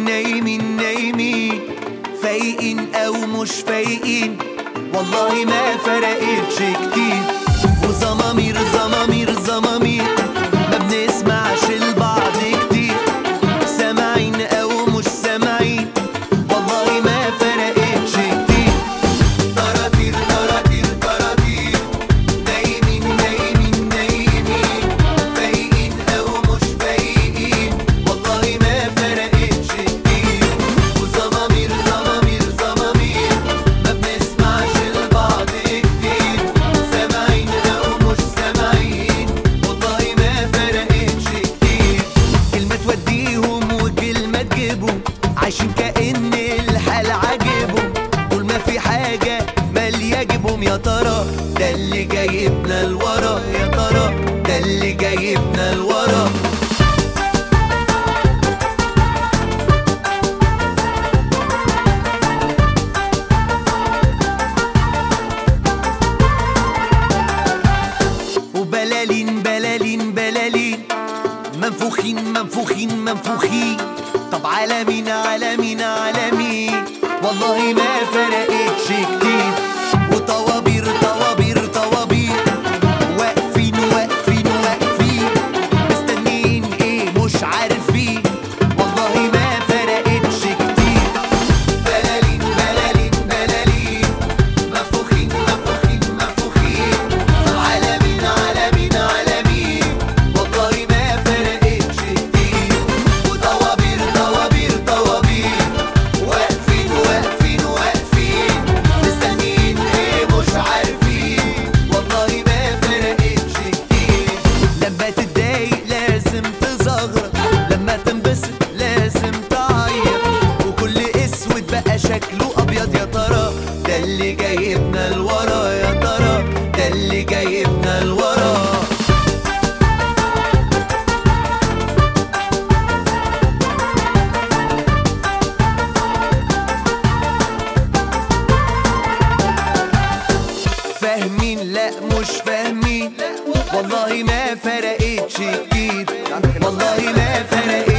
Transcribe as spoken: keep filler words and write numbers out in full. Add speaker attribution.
Speaker 1: نايمين نايمين نايمين، فايقين او مش فايقين، والله ما فرقتش كتير. وزمامير زمامير زمامير ما بنسمعش لبعض كتير، سامعين او مش سامعين، والله ما فرقتش كتير. طراطير طراطير طراطير، نايمين نايمين نايمين، فايقين او مش فايقين، والله ما فرقتش كتير. وزمامير زمامير زمامير ما بنسمعش لبعض كتير، سامعين او مش سامعين، والله ما فرقتش كتير. كلمة توديهم وكلمة تجيبهم، عايشين كأن الحال عاجبهم، طول ما في حاجة مالية جيبهم. يا ترى ده اللي جايبنا لورا، يا ترى ده اللي جايبنا لورا. وبلالين بلالين بلالين، منفوخين منفوخين منفوخين، طب على مين على مين على مين، والله ما فرقتش كتير. وطوابير طوابير طوابير، واقفين واقفين واقفين، مستنيين ايه مش عارفين، والله ما فرقتش كتير. بلالين بلالين بلالين، منفوخين منفوخين منفوخين، على مين على مين على مين، والله ما فرقتش كتير. وطوابير طوابير طوابير، واقفين واقفين واقفين، مستنيين ايه مش عارفين، والله ما فرقتش كتير. لما تتضايق لازم تزغرط، لما تنبسط لازم تعيط، وكل اسود بقى شكله ابيض. يا ترى ده اللي جايبنا لورا، يا ترى ده اللي جايبنا لورا. فاهمين لا مش فاهمين، والله ما فرقتش كتير، والله ما فرقتش